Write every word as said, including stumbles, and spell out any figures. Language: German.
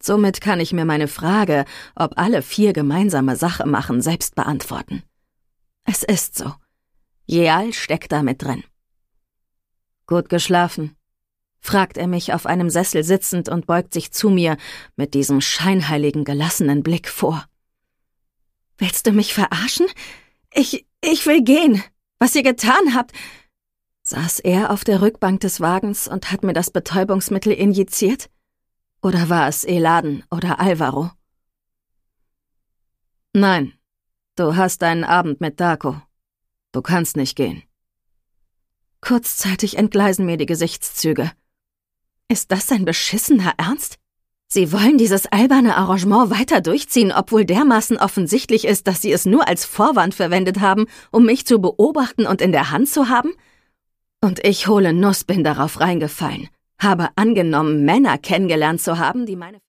Somit kann ich mir meine Frage, ob alle vier gemeinsame Sache machen, selbst beantworten. Es ist so. Jeal steckt da mit drin. »Gut geschlafen?« fragt er mich auf einem Sessel sitzend und beugt sich zu mir mit diesem scheinheiligen, gelassenen Blick vor. »Willst du mich verarschen? Ich, ich will gehen. Was ihr getan habt...« Saß er auf der Rückbank des Wagens und hat mir das Betäubungsmittel injiziert? Oder war es Eladen oder Alvaro? »Nein, du hast einen Abend mit Darko. Du kannst nicht gehen.« Kurzzeitig entgleisen mir die Gesichtszüge. Ist das sein beschissener Ernst? Sie wollen dieses alberne Arrangement weiter durchziehen, obwohl dermaßen offensichtlich ist, dass sie es nur als Vorwand verwendet haben, um mich zu beobachten und in der Hand zu haben? Und ich hole Nuss bin darauf reingefallen, habe angenommen, Männer kennengelernt zu haben, die meine